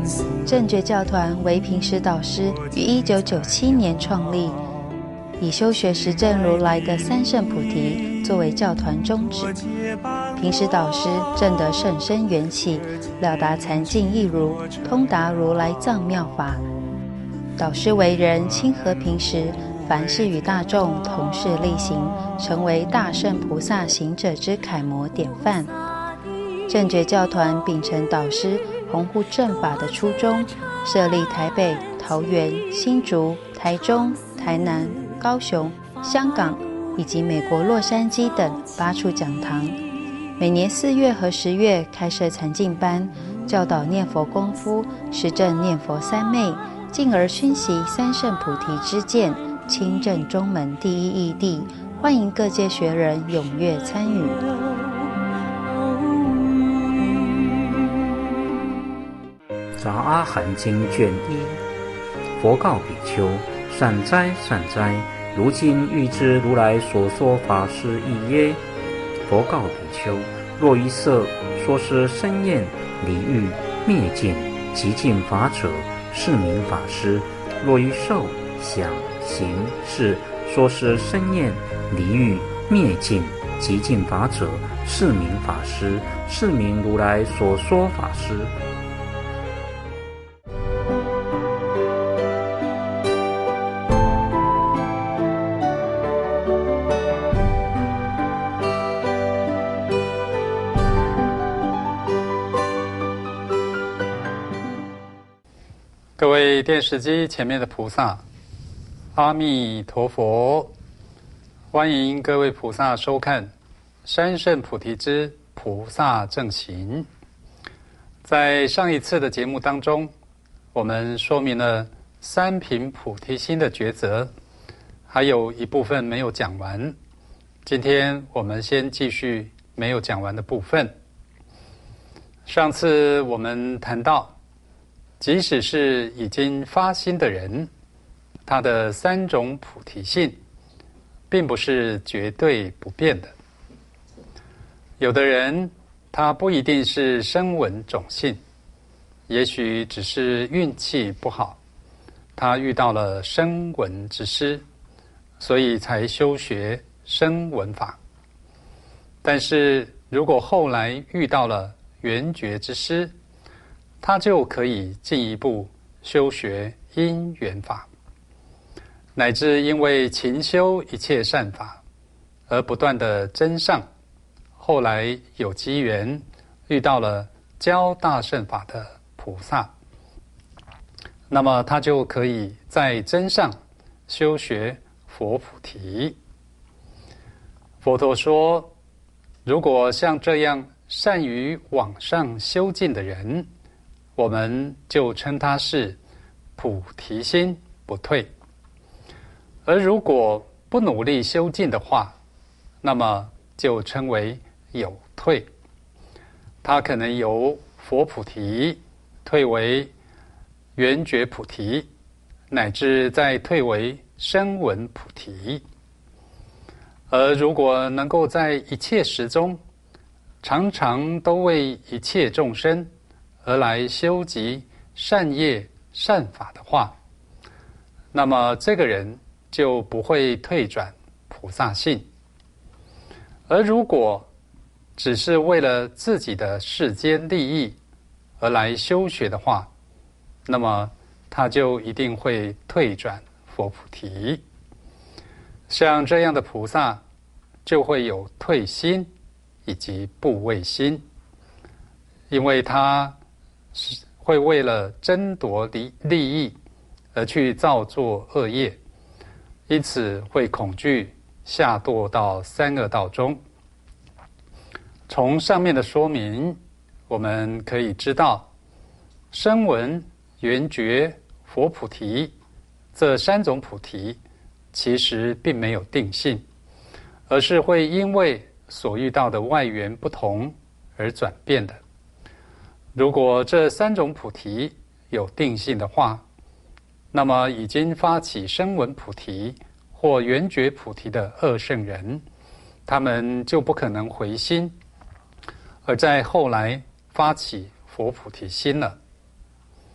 正觉教团为平时导师于1997年创立，以修学实证如来的三圣菩提作为教团宗旨。平时导师证得甚深缘起，了达禅境义如，通达如来藏妙法。导师为人亲和平时，凡事与大众同事力行，成为大圣菩萨行者之楷模典范。正觉教团秉承导师弘护正法的初衷，设立台北、桃园、新竹、台中、台南、高雄、香港以及美国洛杉矶等8处讲堂，每年4月和10月开设禅净班，教导念佛功夫，实证念佛三昧，进而熏习三圣菩提之见，亲证中门第一义谛，欢迎各界学人踊跃参与。 杂阿含经卷1，佛告比丘：善哉善哉，如今欲知如来所说法是义耶？佛告比丘：若于色说是生厌离欲灭尽极尽法者，是名法师；若于受想行识说是生厌离欲灭尽极尽法者，是名法师，是名如来所说法师。 各位电视机前面的菩萨，阿弥陀佛！欢迎各位菩萨收看三圣菩提之菩萨正行。在上一次的节目当中，我们说明了三品菩提心的抉择，还有一部分没有讲完。今天我们先继续没有讲完的部分。上次我们谈到，即使是已经发心的人，他的3种菩提性并不是绝对不变的。有的人他不一定是声闻种性，也许只是运气不好，他遇到了声闻之师，所以才修学声闻法。但是如果后来遇到了缘觉之师，他就可以进一步修学因缘法，乃至因为勤修一切善法而不断的增上，后来有机缘遇到了教大乘法的菩萨，那么他就可以在增上修学佛菩提。佛陀说，如果像这样善于往上修进的人，我们就称他是菩提心不退。而如果不努力修进的话，那么就称为有退。他可能由佛菩提退为缘觉菩提，乃至再退为声闻菩提。而如果能够在一切时中，常常都为一切众生而来修集善业善法的话，那么这个人就不会退转菩萨性。而如果只是为了自己的世间利益而来修学的话，那么他就一定会退转佛菩提。像这样的菩萨就会有退心以及怖畏心，因为他会为了争夺利益而去造作恶业，因此会恐惧下堕到三恶道中。从上面的说明，我们可以知道，声闻、缘觉、佛菩提这3种菩提其实并没有定性，而是会因为所遇到的外缘不同而转变的。如果这3种菩提有定性的话，那么已经发起声闻菩提或缘觉菩提的恶圣人，他们就不可能回心，而在后来发起佛菩提心了。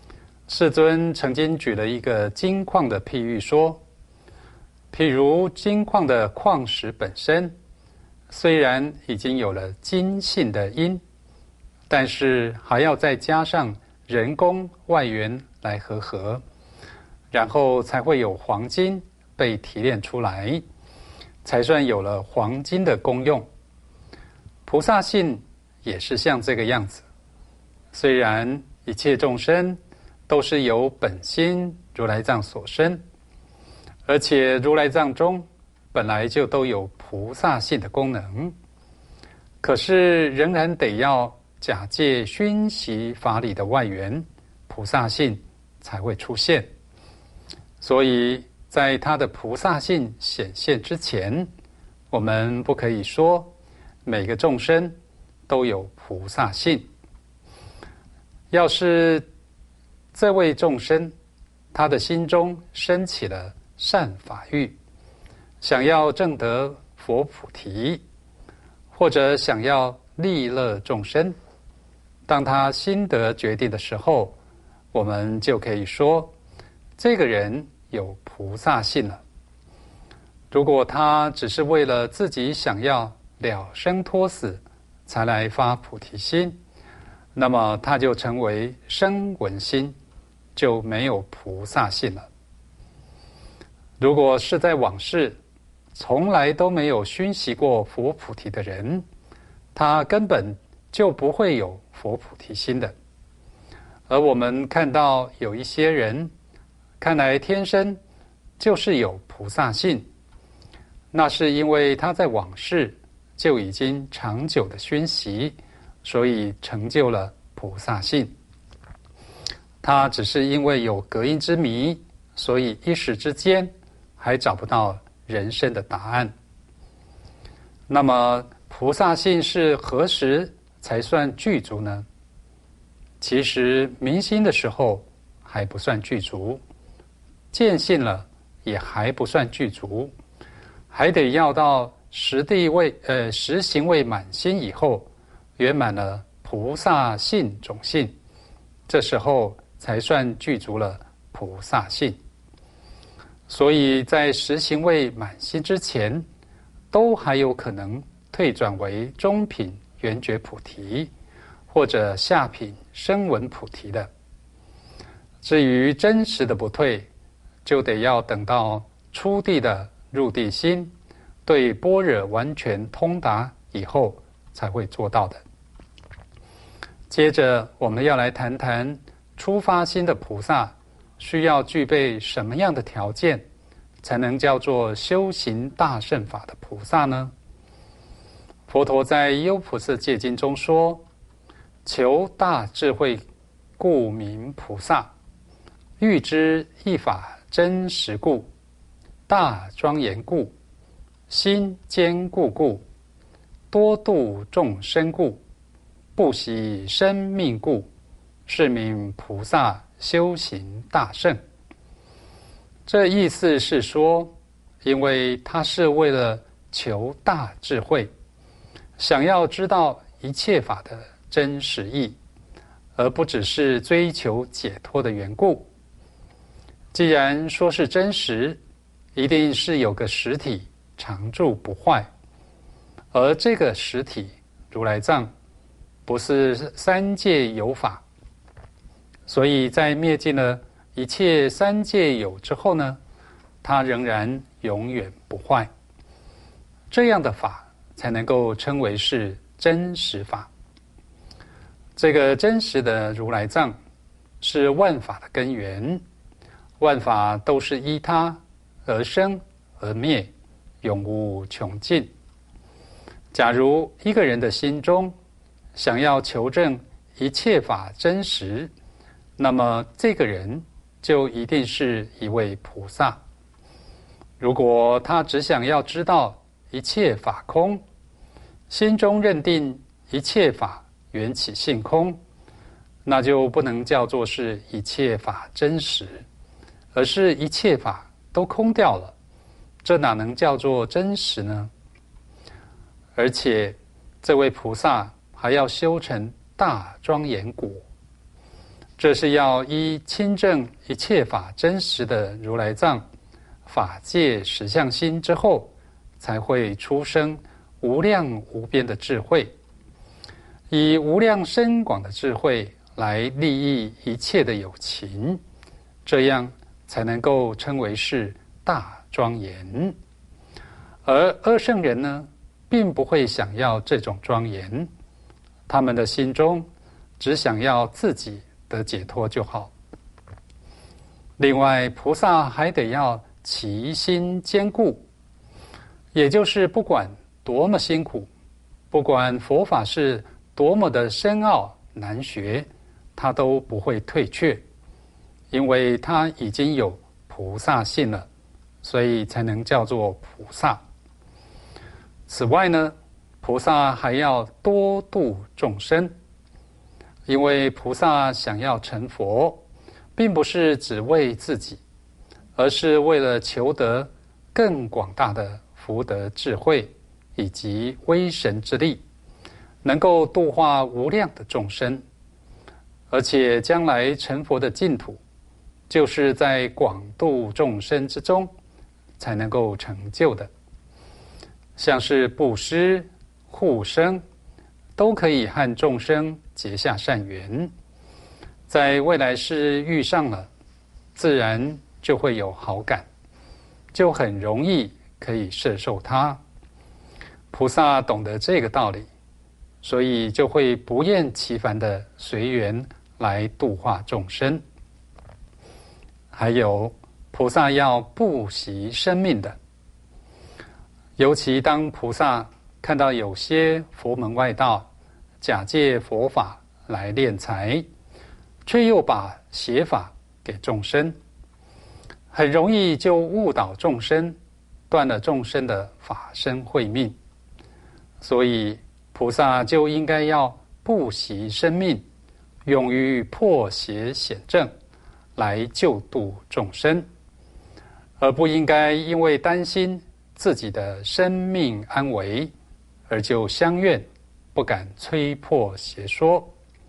世尊曾经举了一个金矿的譬喻说，譬如金矿的矿石本身虽然已经有了金性的因，但是还要再加上人工外援来和，然后才会有黄金被提炼出来，才算有了黄金的功用。菩萨性也是像这个样子，虽然一切众生都是由本心如来藏所生，而且如来藏中本来就都有菩萨性的功能，可是仍然得要假借熏习法理的外缘，菩萨性才会出现。所以在他的菩萨性显现之前，我们不可以说每个众生都有菩萨性。要是这位众生他的心中升起了善法欲，想要证得佛菩提，或者想要利乐众生，当他心得决定的时候，我们就可以说这个人有菩萨性了。如果他只是为了自己想要了生脱死才来发菩提心，那么他就成为声闻心，就没有菩萨性了。如果是在往世从来都没有熏习过佛菩提的人，他根本就不会有佛菩提心的。而我们看到有一些人看来天生就是有菩萨性，那是因为他在往世就已经长久的熏习，所以成就了菩萨性。他只是因为有隔音之谜，所以一时之间还找不到人生的答案。那么菩萨性是何时才算具足呢？其实明心的时候还不算具足，见性了也还不算具足，还得要到实行位满心以后，圆满了菩萨性种性，这时候才算具足了菩萨性。所以在实行位满心之前，都还有可能退转为中品圆觉菩提，或者下品声闻菩提的。至于真实的不退，就得要等到初地的入地心对般若完全通达以后才会做到的。接着我们要来谈谈初发心的菩萨需要具备什么样的条件，才能叫做修行大乘法的菩萨呢？佛陀在《优婆塞戒经》中说，求大智慧故名菩萨，欲知一法真实故，大庄严故，心坚固故，多度众生故，不惜生命故，是名菩萨修行大乘。这意思是说，因为他是为了求大智慧，想要知道一切法的真实义，而不只是追求解脱的缘故。既然说是真实，一定是有个实体常住不坏，而这个实体如来藏不是三界有法，所以在灭尽了一切三界有之后呢，它仍然永远不坏。这样的法才能够称为是真实法。这个真实的如来藏是万法的根源，万法都是依它而生而灭，永无穷尽。假如一个人的心中想要求证一切法真实，那么这个人就一定是一位菩萨。如果他只想要知道一切法空，心中认定一切法缘起性空，那就不能叫做是一切法真实，而是一切法都空掉了，这哪能叫做真实呢？而且这位菩萨还要修成大庄严果。 这是要依亲证一切法真实的如来藏法界实相心之后，才会出生无量无边的智慧，以无量深广的智慧来利益一切的有情，这样才能够称为是大庄严。而阿圣人呢，并不会想要这种庄严，他们的心中只想要自己的解脱就好。另外，菩萨还得要其心坚固，也就是不管多么辛苦，不管佛法是多么的深奥难学，他都不会退却，因为他已经有菩萨性了，所以才能叫做菩萨。此外呢，菩萨还要多度众生，因为菩萨想要成佛，并不是只为自己，而是为了求得更广大的福德智慧以及威神之力，能够度化无量的众生。而且将来成佛的净土，就是在广度众生之中才能够成就的。像是布施、护生，都可以和众生结下善缘，在未来世遇上了，自然就会有好感，就很容易可以摄受它。菩萨懂得这个道理，所以就会不厌其烦的随缘来度化众生。还有，菩萨要不惜生命的，尤其当菩萨看到有些佛门外道假借佛法来敛财，却又把邪法给众生，很容易就误导众生，断了众生的法身慧命。所以菩萨就应该要不惜生命，勇于破邪显正，来救度众生，而不应该因为担心自己的生命安危，而就相怨，不敢吹破邪说。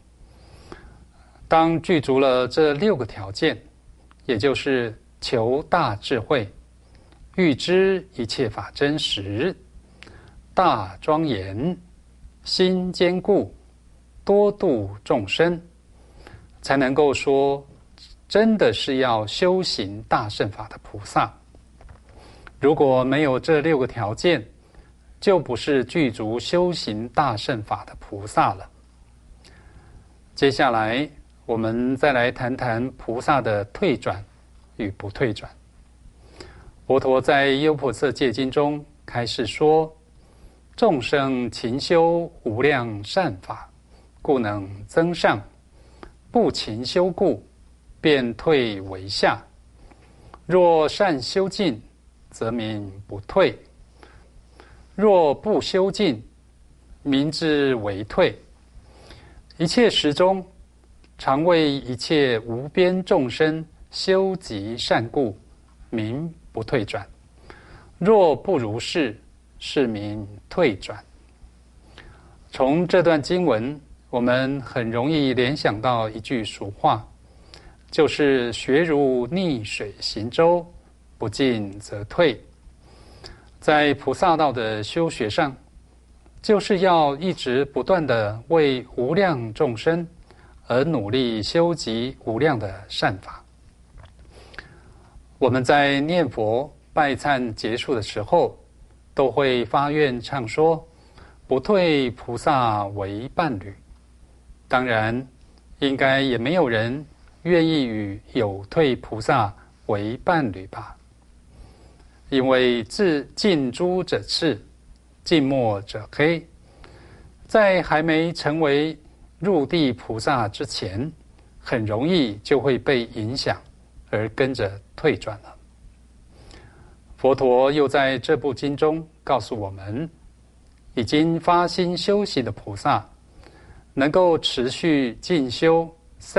当具足了这6个条件，也就是求大智慧，欲知一切法真实，大庄严，心坚固，多度众生，才能够说真的是要修行大乘法的菩萨。如果没有这6个条件，就不是具足修行大乘法的菩萨了。接下来我们再来谈谈菩萨的退转与不退转。佛陀在《优婆塞戒经》中开示说，众生勤修无量善法，故能增上；不勤修故，便退为下。若善修尽，则名不退；若不修尽，名之为退。一切时中，常为一切无边众生修集善故，名不退转；若不如是，是名退转。从这段经文，我们很容易联想到一句俗话，就是学如逆水行舟，不进则退。在菩萨道的修学上，就是要一直不断的为无量众生而努力修集无量的善法。我们在念佛拜忏结束的时候，都会发愿唱说，不退菩萨为伴侣。当然，应该也没有人愿意与有退菩萨为伴侣吧。因为自近朱者赤，近墨者黑，在还没成为入地菩萨之前，很容易就会被影响而跟着退转了。佛陀又在这部经中告诉我们，已经发心修行的菩萨，能够持续进修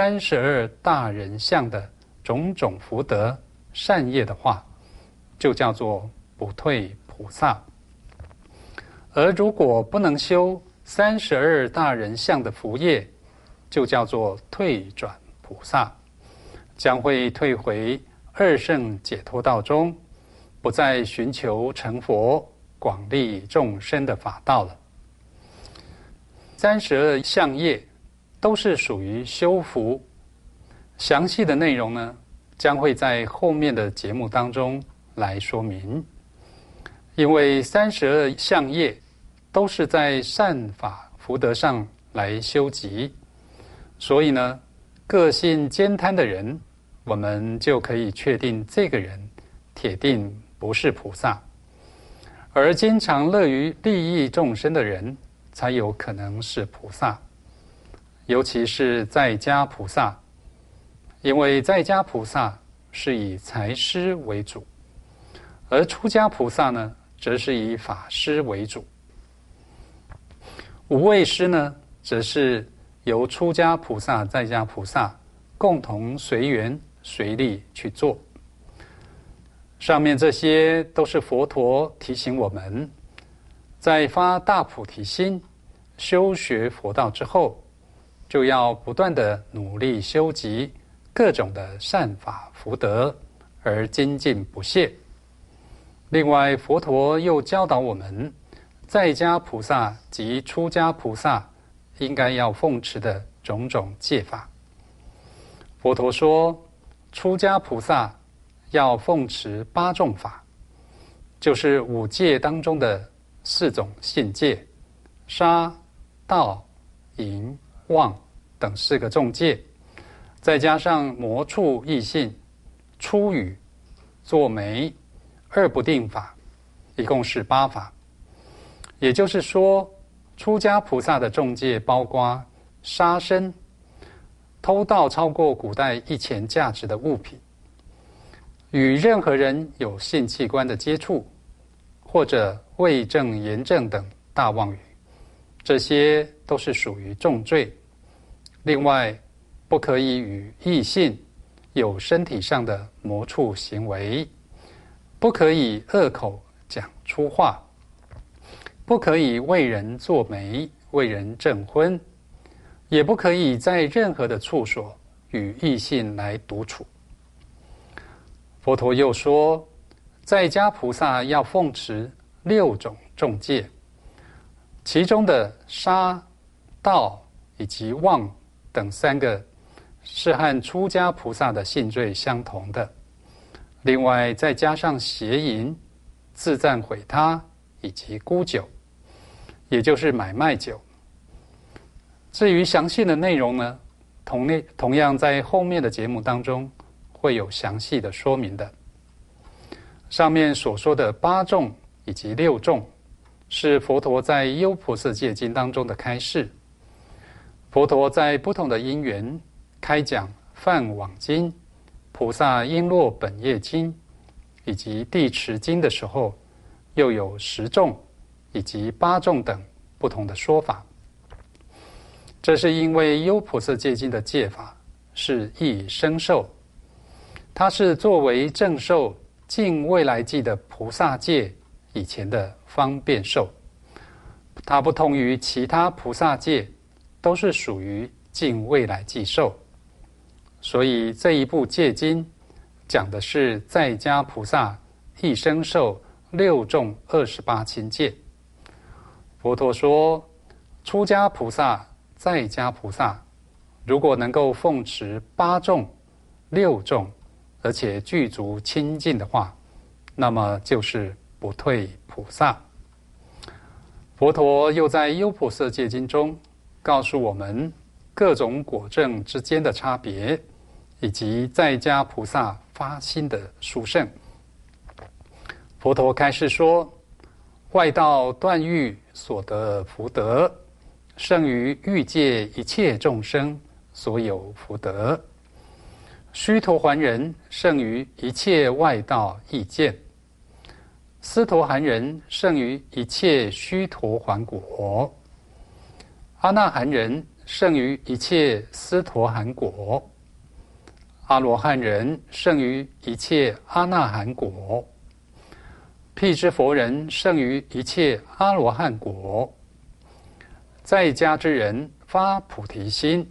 32大人相的种种福德善业的话，就叫做不退菩萨。而如果不能修32大人相的福业，就叫做退转菩菩萨，将会退回二圣解脱道中，不再寻求成佛广利众生的法道了。32相业都是属于修福，详细的内容呢，将会在后面的节目当中来说明。因为32相业都是在善法福德上来修集，所以呢，个性坚贪的人，我们就可以确定这个人铁定不是菩萨。而经常乐于利益众生的人，才有可能是菩萨。尤其是在家菩萨，因为在家菩萨是以财施为主，而出家菩萨呢，则是以法施为主。无畏施呢，则是由出家菩萨、在家菩萨共同随缘随力去做。上面这些都是佛陀提醒我们，在发大菩提心、修学佛道之后，就要不断的努力修集各种的善法福德，而精进不懈。另外，佛陀又教导我们，在家菩萨及出家菩萨应该要奉持的种种戒法。佛陀说，出家菩萨要奉持8众法，就是5戒当中的4种信戒：杀、盗、淫、妄等4个重戒，再加上魔处异性、出语、作媒、2不定法，一共是8法。也就是说，出家菩萨的重戒包括杀生、偷盗超过古代1000价值的物品，与任何人有性器官的接触，或者伪证、言证等大妄语，这些都是属于重罪。另外，不可以与异性有身体上的魔处行为，不可以恶口讲粗话，不可以为人作媒、为人证婚，也不可以在任何的处所与异性来独处。佛陀又说，在家菩萨要奉持6种重戒，其中的杀、盗以及妄等3个是和出家菩萨的性罪相同的。另外再加上邪淫、自赞毁他以及沽酒，也就是买卖酒。至于详细的内容呢，同样在后面的节目当中会有详细的说明的。上面所说的8众以及6众，是佛陀在《优婆塞戒经》当中的开示。佛陀在不同的因缘开讲《梵网经》、《菩萨璎珞本业经》以及《地持经》的时候，又有10众以及8众等不同的说法。这是因为《优婆塞戒经》的戒法是一生受，它是作为正受尽未来际的菩萨戒以前的方便受，它不同于其他菩萨戒，都是属于尽未来际受。所以这一部戒经讲的是在家菩萨一生受6众28轻戒。佛陀说，出家菩萨、在家菩萨如果能够奉持8众、6众，而且具足清净的话，那么就是不退菩萨。佛陀又在《优婆塞戒经》中告诉我们各种果证之间的差别，以及在家菩萨发心的殊胜。佛陀开示说，外道断欲所得福德，胜于欲界一切众生所有福德。须陀洹人胜于一切外道意见，斯陀含人胜于一切须陀洹果，阿那含人胜于一切斯陀含果，阿罗汉人胜于一切阿那含果，辟支佛人胜于一切阿罗汉果。在家之人发菩提心，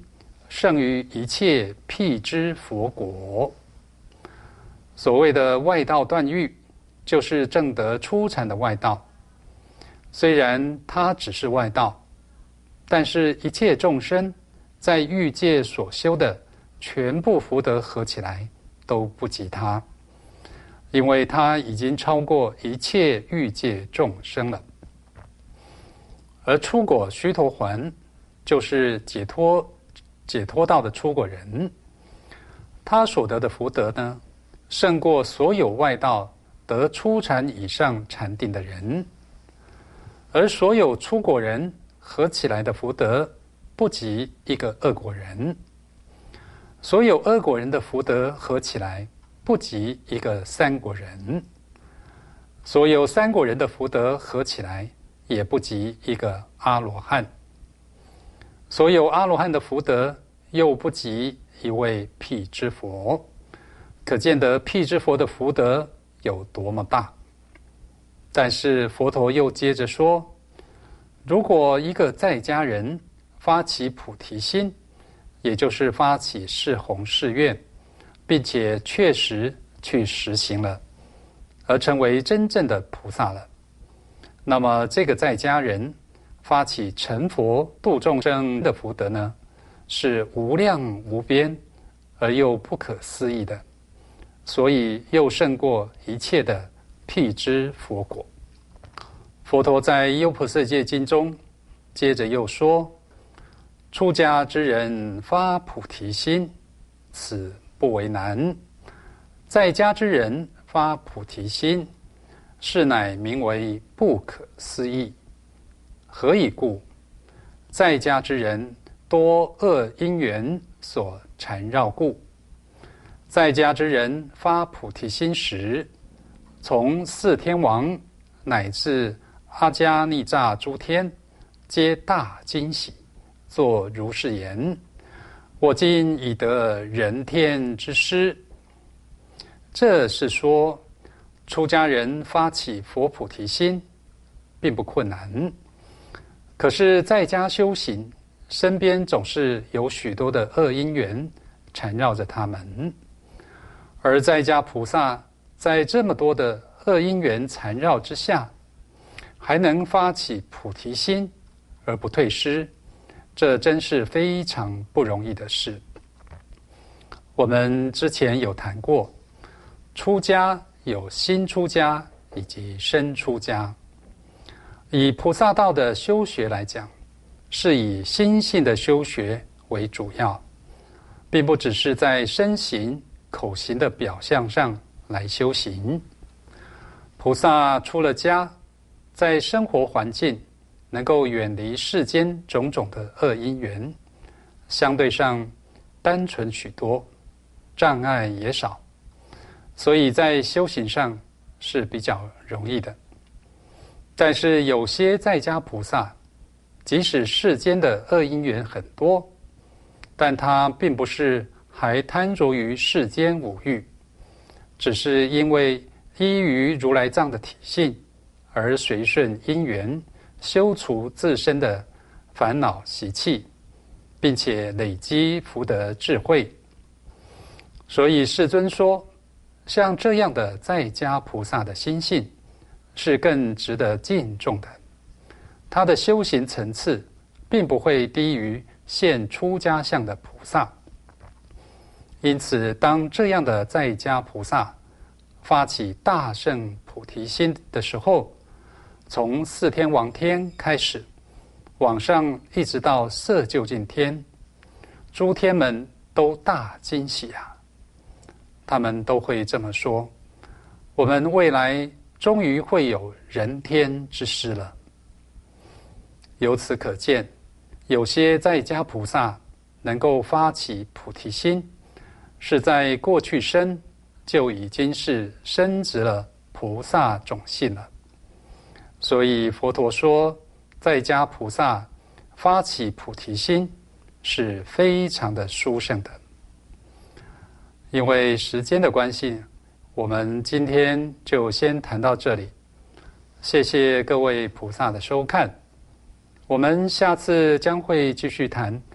胜于一切辟支佛果。所谓的外道断欲，就是证得初禅的外道。虽然它只是外道，但是一切众生在欲界所修的全部福德合起来都不及它，因为它已经超过一切欲界众生了。而出果须陀洹就是解脱道的出果人，他所得的福德呢，胜过所有外道得初禅以上禅定的人。而所有出果人合起来的福德不及一个恶果人，所有恶果人的福德合起来不及一个三果人，所有三果人的福德合起来也不及一个阿罗汉，所有阿罗汉的福德又不及一位辟支佛。可见得辟支佛的福德有多么大。但是佛陀又接着说，如果一个在家人发起菩提心，也就是发起誓弘誓愿，并且确实去实行了，而成为真正的菩萨了，那么这个在家人发起成佛度众生的福德呢，是无量无边而又不可思议的，所以又胜过一切的辟支佛果。佛陀在《优婆塞戒经》中接着又说，出家之人发菩提心，此不为难；在家之人发菩提心，是乃名为不可思议。何以故？在家之人多恶因缘所缠绕故。在家之人发菩提心时，从四天王乃至阿迦尼吒诸天，皆大惊喜，作如是言：我今已得人天之师。这是说，出家人发起佛菩提心并不困难，可是在家修行，身边总是有许多的恶因缘缠绕着他们。而在家菩萨在这么多的恶因缘缠绕之下，还能发起菩提心而不退失，这真是非常不容易的事。我们之前有谈过，出家有新出家以及深出家。以菩萨道的修学来讲，是以心性的修学为主要，并不只是在身行口行的表象上来修行。菩萨出了家，在生活环境能够远离世间种种的恶因缘，相对上单纯许多，障碍也少，所以在修行上是比较容易的。但是有些在家菩萨，即使世间的恶因缘很多，但他并不是还贪着于世间五欲，只是因为依于如来藏的体性，而随顺因缘修除自身的烦恼习气，并且累积福德智慧。所以世尊说，像这样的在家菩萨的心性是更值得敬重的，他的修行层次并不会低于现出家相的菩萨。因此当这样的在家菩萨发起大乘菩提心的时候，从四天王天开始，往上一直到色究竟天，诸天们都大惊喜啊！他们都会这么说：我们未来终于会有人天之师了。由此可见，有些在家菩萨能够发起菩提心，是在过去生就已经是升值了菩萨种性了。所以佛陀说，在家菩萨发起菩提心是非常的殊胜的。因为时间的关系，我们今天就先谈到这里。谢谢各位菩萨的收看，我们下次将会继续谈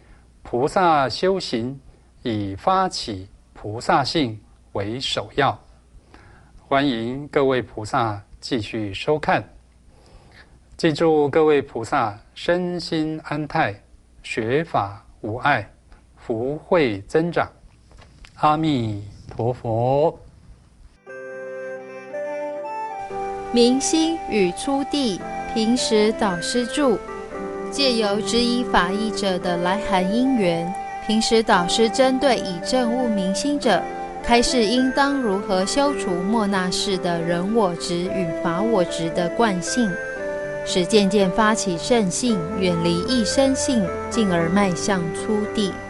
菩萨修行以发起菩萨性为首要。欢迎各位菩萨继续收看。记住各位菩萨身心安泰，学法无碍，福慧增长。阿弥陀佛。 明心与初地平时导师著，借由指以法义者的来函因缘，平时导师针对以证悟明心者，开示应当如何消除末那识的人我执与法我执的惯性，使渐渐发起圣性，远离一生性，进而迈向初地。